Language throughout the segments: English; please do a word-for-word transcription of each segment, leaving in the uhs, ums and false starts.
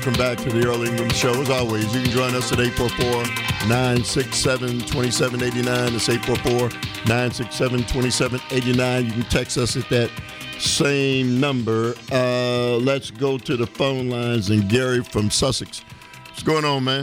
welcome back to the Earl Ingram Show. As always, you can join us at eight four four, nine six seven, two seven eight nine. It's eight four four, nine six seven, two seven eight nine. You can text us at that same number. Uh, let's go to the phone lines. And Gary from Sussex. What's going on, man?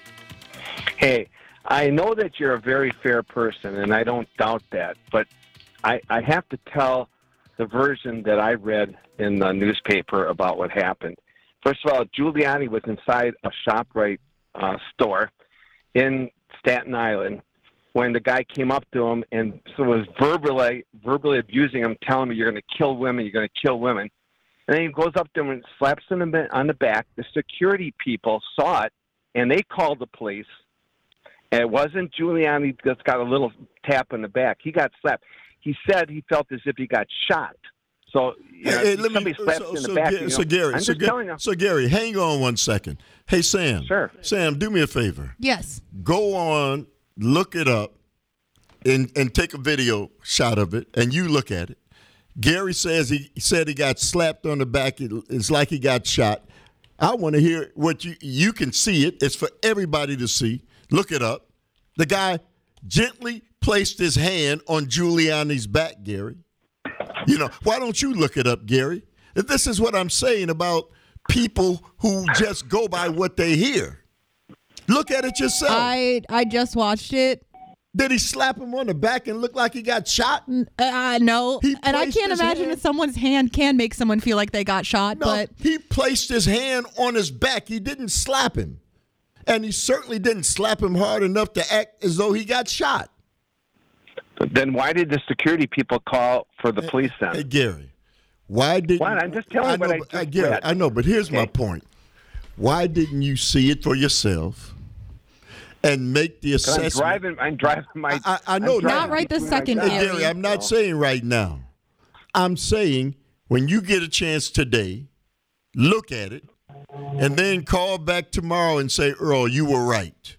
Hey, I know that you're a very fair person, and I don't doubt that. But I, I have to tell the version that I read in the newspaper about what happened. First of all, Giuliani was inside a ShopRite uh, store in Staten Island when the guy came up to him and so was verbally verbally abusing him, telling him, you're going to kill women, you're going to kill women. And then he goes up to him and slaps him on the back. The security people saw it, and they called the police. And it wasn't Giuliani just got a little tap on the back. He got slapped. He said he felt as if he got shot. So, you know, hey, let somebody me, slaps so, you in the so, back. Gary, you know, so Gary, I'm so, just Ga- telling you. so Gary, hang on one second. Hey, Sam. Sure. Sam, do me a favor. Yes. Go on, look it up, and, and take a video shot of it, and you look at it. Gary says he, he said he got slapped on the back. It, it's like he got shot. I want to hear what you you can see it. It's for everybody to see. Look it up. The guy gently placed his hand on Giuliani's back, Gary. You know, why don't you look it up, Gary? This is what I'm saying about people who just go by what they hear. Look at it yourself. I I just watched it. Did he slap him on the back and look like he got shot? Uh, no. He And I placed can't his imagine hand- that someone's hand can make someone feel like they got shot, No, but he placed his hand on his back. He didn't slap him. And he certainly didn't slap him hard enough to act as though he got shot. But then why did the security people call for the police then? Hey, Gary, why didn't What? I'm just telling I you what know, I but- just uh, Gary, read. I know, but here's my Okay. point. Why didn't you see it for yourself and make the 'Cause I'm assessment? driving. I'm driving my. I, I know. I'm driving Not right this between my second, jobs. Hey, Gary, I'm not So- saying right now. I'm saying when you get a chance today, look at it, and then call back tomorrow and say, Earl, you were right.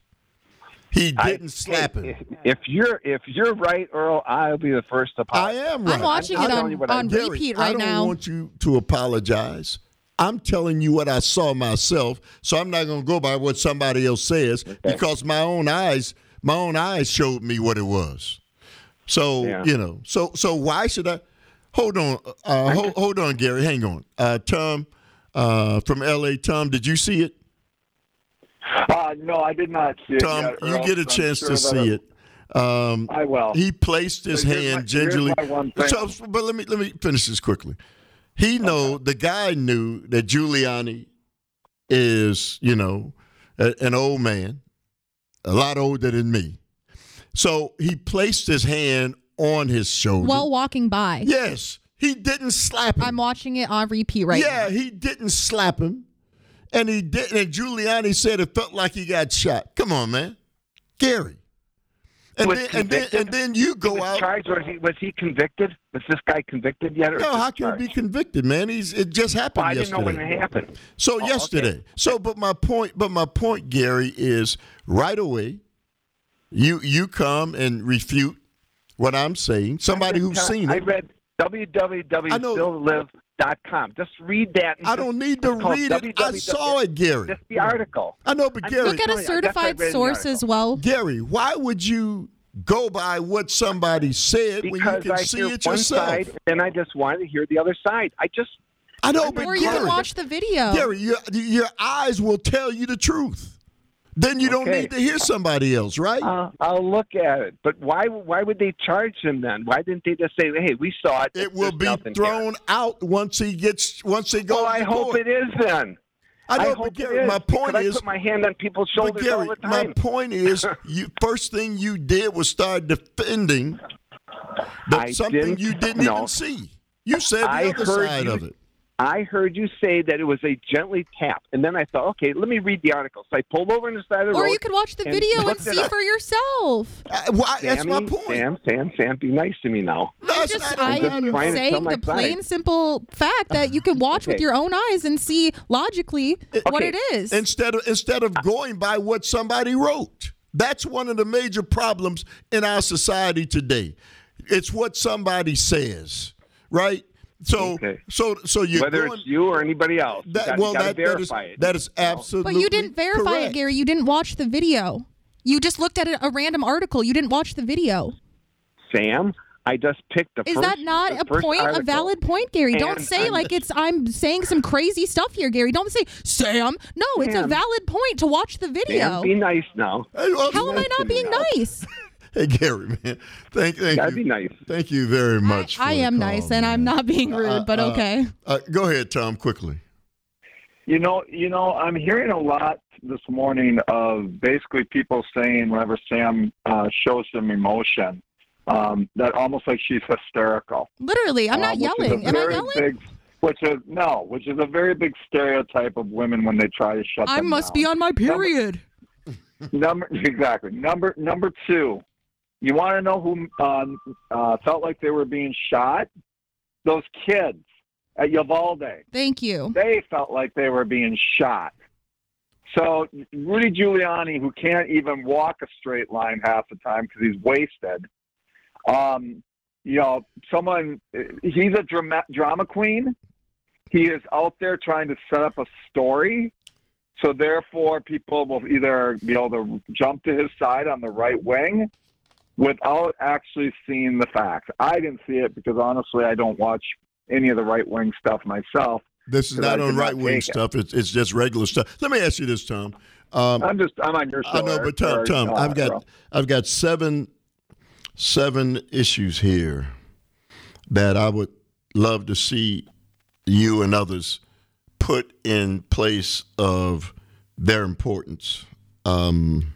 He I- didn't slap hey, him. If you're if you're right, Earl, I'll be the first to I apologize. am right. I'm watching I'm it telling on, you what I- on Gary, repeat I right don't now. want you to apologize. I'm telling you what I saw myself, so I'm not going to go by what somebody else says because my own eyes, my own eyes showed me what it was. So Yeah. you know, so so why should I? Hold on, uh, hold, hold on, Gary. Hang on, uh, Tom uh, from L A. Tom, did you see it? Uh, no, I did not see it Tom, yet, you Earl, get a so I'm chance sure to that see it. Um, I will. He placed his But here's hand my- here's gingerly. my one thing. So, but let me let me finish this quickly. He know the guy knew that Giuliani is, you know, a, an old man, a lot older than me. So he placed his hand on his shoulder. While walking by. Yes, he didn't slap him. I'm watching it on repeat right yeah, now. he didn't slap him, and he didn't. And Giuliani said it felt like he got shot. Come on, man, Gary. And Was then, and then convicted? and then you go was out. charged, or was he, was he convicted? Was this guy convicted yet? Or No, just how can he be charged? convicted, man? He's it just happened Well, I didn't yesterday. know when it happened. So Oh, yesterday. okay. So, but my point, but my point, Gary, is right away. You you come and refute what I'm saying. Somebody who's seen I it. read w w w I know- dot still live dot com. Just read that. and I just- don't need to it's called read it. I www. saw it, Gary. Just the article. I know, but I'm Gary, Look at telling a you, that's what I certified read in the source article. as well. Gary, why would you go by what somebody said when you Because can I see hear it one yourself? side, and then I just wanted to hear the other side. I just I know, but Or you Gary, can watch the video. Gary, your, your eyes will tell you the truth. Then you don't Okay. need to hear somebody else, right? uh, I'll look at it. But why? Why would they charge him then? Why didn't they just say, "Hey, we saw it. It will There's be nothing thrown here." out once he gets once they go. Well, I to hope court. it is then. I know, hope but Gary, it is, my point because is, I put my hand on people's but shoulders Gary, all the my time. point is, you first thing you did was start defending the, I something didn't- you didn't no. even see. You said the I other heard side you- of it. I heard you say that it was a gently tap, and then I thought, okay, let me read the article. So I pulled over on the side of the road. Or you could watch the and video and looked it see up. for yourself. Uh, why, that's my Sammy, point. Sam, Sam, Sam, be nice to me now. No, I'm it's just, not- I I'm just am trying to saying tell my the plain, side. simple fact that you can watch with Okay. your own eyes and see logically what Okay. it is. instead of instead of going by what somebody wrote. That's one of the major problems in our society today. It's what somebody says, right? So, Okay. so, so you're Whether going, it's you or anybody else, you that, gotta, well, you gotta that, that is verify it. that is absolutely. But you didn't verify correct. it, Gary. You didn't watch the video. You just looked at a, a random article. You didn't watch the video. Sam, I just picked the Is first. that not the a first point, article. a valid point, Gary? Don't And say I'm like just- it's I'm saying some crazy stuff here, Gary. Don't say Sam. No, it's a Sam. valid point to watch the video. Sam, be nice now. Hey, well, How am I nice to not me being now. nice? Hey, Gary, man. Thank, thank Gotta you. be nice. Thank you very much. I for the am call, nice, and man. I'm not being rude, Uh, but uh, okay. Uh, go ahead, Tom, quickly. You know, you know, I'm hearing a lot this morning of basically people saying whenever Sam uh, shows some emotion, um, that almost like she's hysterical. Literally, I'm not Uh, which is a yelling. Am I very yelling? Big, which is no, which is a very big stereotype of women when they try to shut I them must down. be on my period. Number exactly. Number number two. You want to know who um, uh, felt like they were being shot? Those kids at Uvalde. Thank you. They felt like they were being shot. So Rudy Giuliani, who can't even walk a straight line half the time because he's wasted. Um, you know, someone. He's a drama, drama queen. He is out there trying to set up a story. So therefore, people will either be able to jump to his side on the right wing without actually seeing the facts. I didn't see it because honestly, I don't watch any of the right wing stuff myself. This is Because I not did on not right wing take it. stuff. It's it's just regular stuff. Let me ask you this, Tom. Um, I'm just I'm on your show. I know, but Tom, or, Tom, uh, I've got Earl. I've got seven seven issues here that I would love to see you and others put in place of their importance. Um,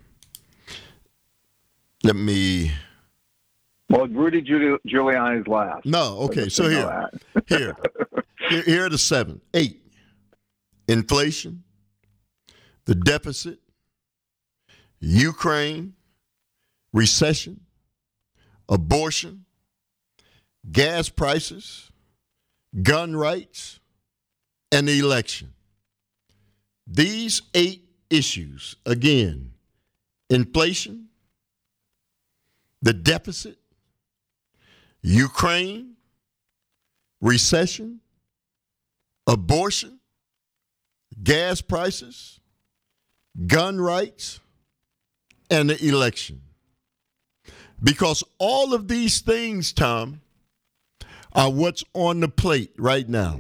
let me. Well, Rudy Giul- Giuliani's last. No, okay. Just So you know here, that. here, here, here are the seven, eight. Inflation, the deficit, Ukraine, recession, abortion, gas prices, gun rights, and the election. These eight issues, again, inflation, the deficit, Ukraine, recession, abortion, gas prices, gun rights, and the election. Because all of these things, Tom, are what's on the plate right now.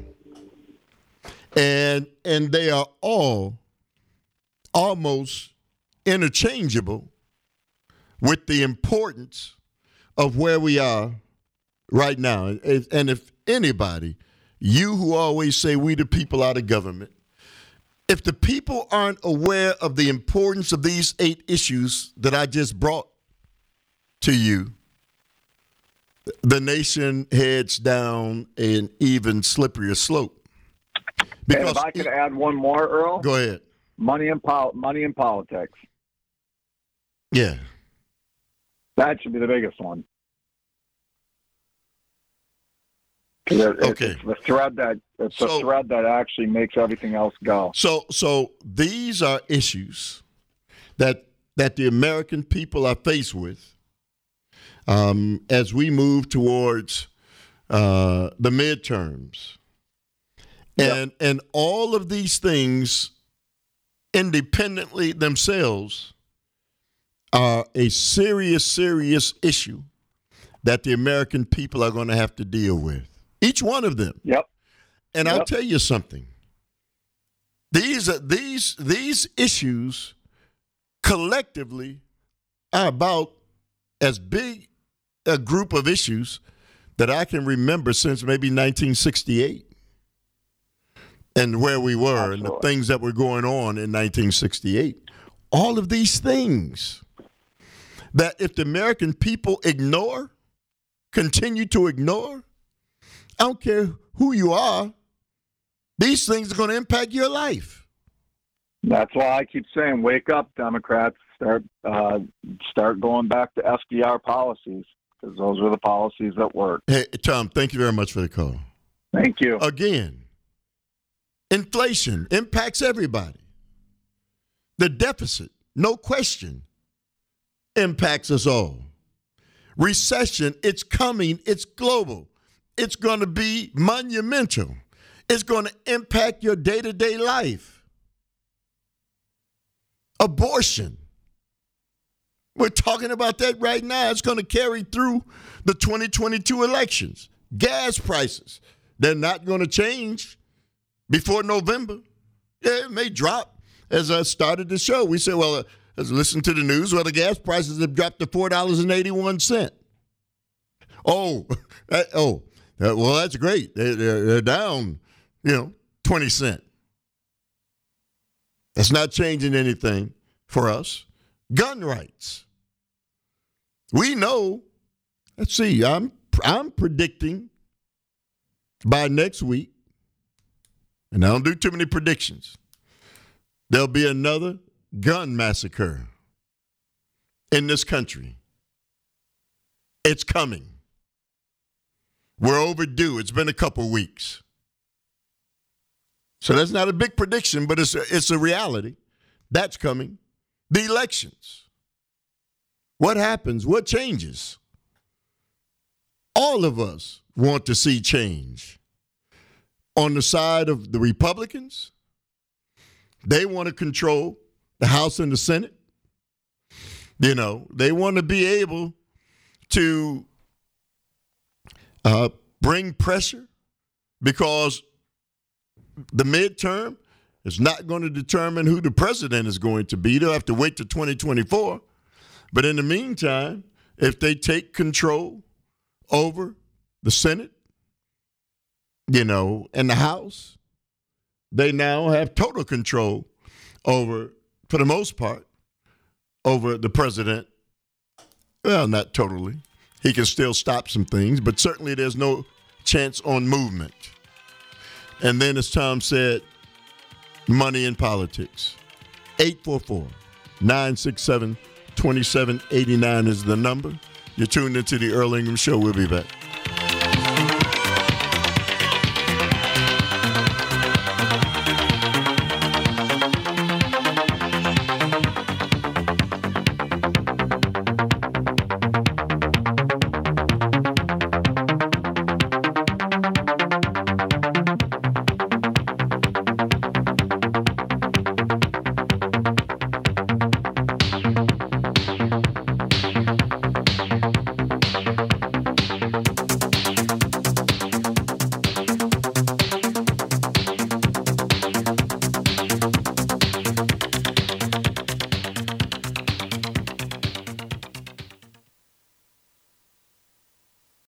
And and they are all almost interchangeable with the importance of where we are right now. And if anybody, you who always say we the people are the government, if the people aren't aware of the importance of these eight issues that I just brought to you, the nation heads down an even slipperier slope. And if I could add one more, Earl, Go ahead. money in pol- money in politics. Yeah. That should be the biggest one. 'Cause it- it- Okay. It's the thread that it's So- the thread that actually makes everything else go. So so these are issues that that the American people are faced with um, as we move towards uh, the midterms. And and all of these things independently themselves are a serious, serious issue that the American people are going to have to deal with. Each one of them. Yep. And I'll Yep. tell you something. These are these these issues collectively are about as big a group of issues that I can remember since maybe nineteen sixty-eight. And where we were and the Absolutely. things that were going on in nineteen sixty-eight. All of these things that if the American people ignore, continue to ignore, I don't care who you are, these things are going to impact your life. That's why I keep saying, wake up, Democrats. Start uh, start going back to F D R policies because those are the policies that work. Hey, Tom, thank you very much for the call. Thank you. Again, inflation impacts everybody. The deficit, no question, impacts us all. Recession, it's coming, it's global. it's going to be monumental. It's going to impact your day-to-day life. Abortion. We're talking about that right now. It's going to carry through the twenty twenty-two elections. Gas prices, they're not going to change before November. Yeah, it may drop. As I started the show, we said, well, uh, let's listen to the news. Well, the gas prices have dropped to four dollars and eighty-one cents. Oh, that, oh, that, well, that's great. They, they're, they're down, you know, twenty cents. That's not changing anything for us. Gun rights. We know, let's see, I'm I'm predicting by next week, and I don't do too many predictions, there'll be another gun massacre in this country. It's coming. We're overdue. It's been a couple weeks. So that's not a big prediction, but it's a, it's a reality. That's coming. The elections. What happens? What changes? All of us want to see change. On the side of the Republicans, they want to control the House and the Senate. You know, they want to be able to uh, bring pressure because the midterm is not going to determine who the president is going to be. They'll have to wait till twenty twenty-four. But in the meantime, if they take control over the Senate, you know, and the House, they now have total control over, for the most part, over the president. Well, not totally. He can still stop some things, but certainly there's no chance on movement. And then, as Tom said, money in politics. eight four four, nine six seven, two seven eight nine is the number. You're tuned into the Earl Ingram Show. We'll be back.